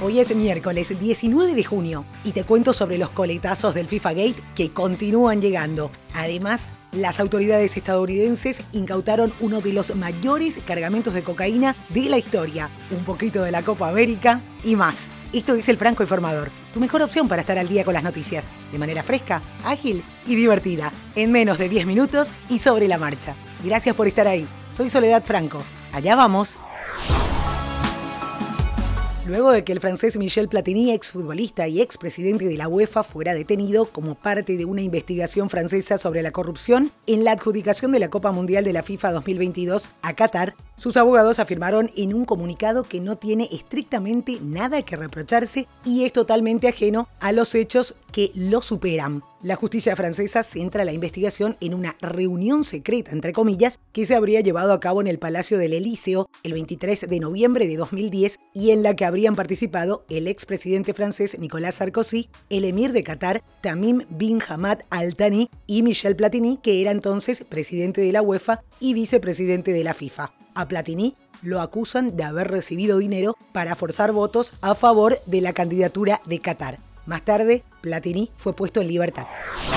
Hoy es miércoles 19 de junio y te cuento sobre los coletazos del FIFA Gate que continúan llegando. Además, las autoridades estadounidenses incautaron uno de los mayores cargamentos de cocaína de la historia, un poquito de la Copa América y más. Esto es El Franco Informador, tu mejor opción para estar al día con las noticias, de manera fresca, ágil y divertida, en menos de 10 minutos y sobre la marcha. Gracias por estar ahí. Soy Soledad Franco. Allá vamos. Luego de que el francés Michel Platini, exfutbolista y expresidente de la UEFA, fuera detenido como parte de una investigación francesa sobre la corrupción en la adjudicación de la Copa Mundial de la FIFA 2022 a Qatar, sus abogados afirmaron en un comunicado que no tiene estrictamente nada que reprocharse y es totalmente ajeno a los hechos que lo superan. La justicia francesa centra la investigación en una reunión secreta, entre comillas, que se habría llevado a cabo en el Palacio del Elíseo el 23 de noviembre de 2010 y en la que habrían participado el expresidente francés Nicolas Sarkozy, el emir de Qatar, Tamim bin Hamad Al Thani, y Michel Platini, que era entonces presidente de la UEFA y vicepresidente de la FIFA. A Platini lo acusan de haber recibido dinero para forzar votos a favor de la candidatura de Qatar. Más tarde, Platini fue puesto en libertad.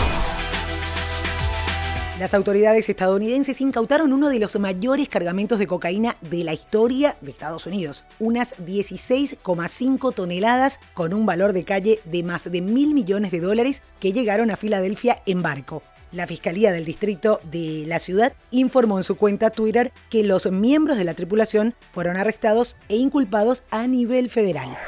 Las autoridades estadounidenses incautaron uno de los mayores cargamentos de cocaína de la historia de Estados Unidos, unas 16,5 toneladas con un valor de calle de más de $1.000 millones que llegaron a Filadelfia en barco. La Fiscalía del Distrito de la ciudad informó en su cuenta Twitter que los miembros de la tripulación fueron arrestados e inculpados a nivel federal.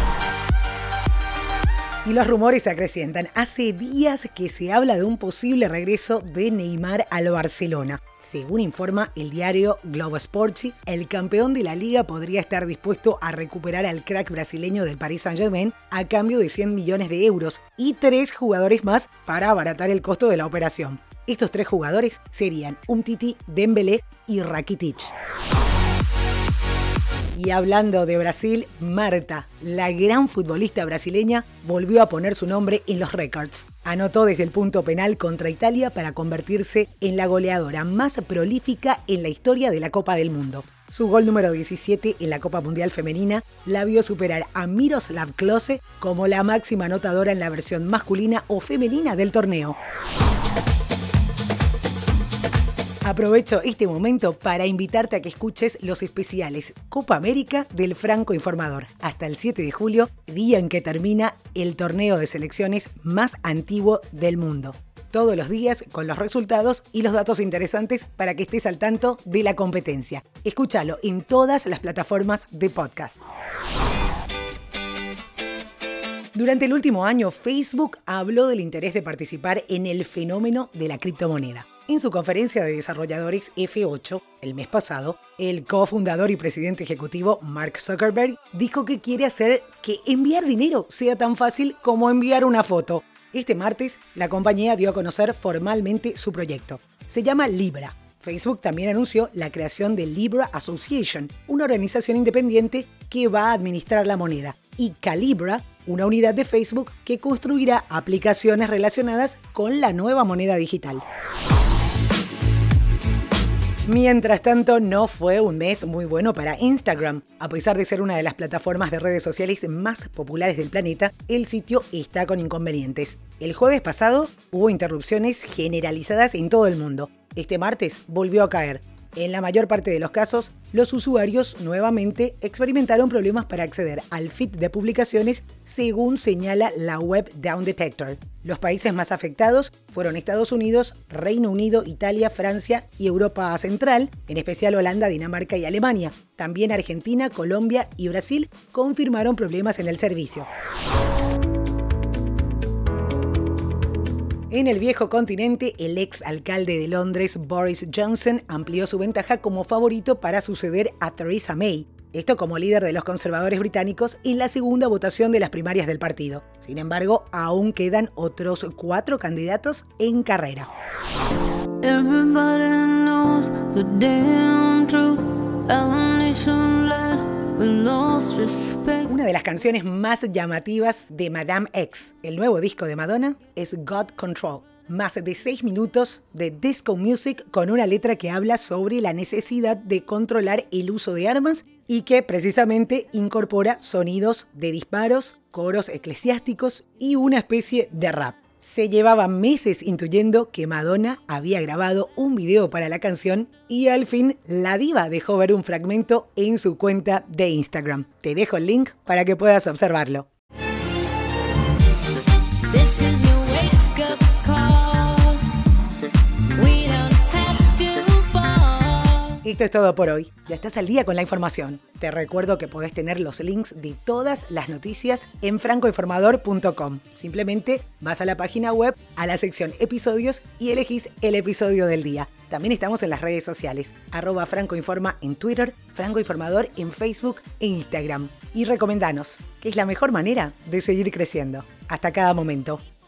Y los rumores se acrecientan. Hace días que se habla de un posible regreso de Neymar al Barcelona. Según informa el diario Globo Esporte, el campeón de la liga podría estar dispuesto a recuperar al crack brasileño del Paris Saint-Germain a cambio de 100 millones de euros y 3 jugadores más para abaratar el costo de la operación. Estos 3 jugadores serían Umtiti, Dembélé y Rakitic. Y hablando de Brasil, Marta, la gran futbolista brasileña, volvió a poner su nombre en los récords. Anotó desde el punto penal contra Italia para convertirse en la goleadora más prolífica en la historia de la Copa del Mundo. Su gol número 17 en la Copa Mundial Femenina la vio superar a Miroslav Klose como la máxima anotadora en la versión masculina o femenina del torneo. Aprovecho este momento para invitarte a que escuches los especiales Copa América del Franco Informador, hasta el 7 de julio, día en que termina el torneo de selecciones más antiguo del mundo. Todos los días con los resultados y los datos interesantes para que estés al tanto de la competencia. Escúchalo en todas las plataformas de podcast. Durante el último año, Facebook habló del interés de participar en el fenómeno de la criptomoneda. En su conferencia de desarrolladores F8, el mes pasado, el cofundador y presidente ejecutivo Mark Zuckerberg dijo que quiere hacer que enviar dinero sea tan fácil como enviar una foto. Este martes, la compañía dio a conocer formalmente su proyecto. Se llama Libra. Facebook también anunció la creación de Libra Association, una organización independiente que va a administrar la moneda, y Calibra, una unidad de Facebook que construirá aplicaciones relacionadas con la nueva moneda digital. Mientras tanto, no fue un mes muy bueno para Instagram. A pesar de ser una de las plataformas de redes sociales más populares del planeta, el sitio está con inconvenientes. El jueves pasado hubo interrupciones generalizadas en todo el mundo. Este martes volvió a caer. En la mayor parte de los casos, los usuarios nuevamente experimentaron problemas para acceder al feed de publicaciones, según señala la web Down Detector. Los países más afectados fueron Estados Unidos, Reino Unido, Italia, Francia y Europa Central, en especial Holanda, Dinamarca y Alemania. También Argentina, Colombia y Brasil confirmaron problemas en el servicio. En el viejo continente, el ex alcalde de Londres, Boris Johnson, amplió su ventaja como favorito para suceder a Theresa May. Esto como líder de los conservadores británicos en la segunda votación de las primarias del partido. Sin embargo, aún quedan otros 4 candidatos en carrera. Everybody knows the damn truth. Una de las canciones más llamativas de Madame X, el nuevo disco de Madonna, es God Control. Más de 6 minutos de disco music con una letra que habla sobre la necesidad de controlar el uso de armas y que precisamente incorpora sonidos de disparos, coros eclesiásticos y una especie de rap. Se llevaba meses intuyendo que Madonna había grabado un video para la canción y al fin la diva dejó ver un fragmento en su cuenta de Instagram. Te dejo el link para que puedas observarlo. This is your wake-up call. We don't have to fall. Esto es todo por hoy. Ya estás al día con la información. Te recuerdo que podés tener los links de todas las noticias en francoinformador.com. Simplemente vas a la página web, a la sección episodios y elegís el episodio del día. También estamos en las redes sociales, @francoinforma en Twitter, francoinformador en Facebook e Instagram. Y recomendanos, que es la mejor manera de seguir creciendo. Hasta cada momento.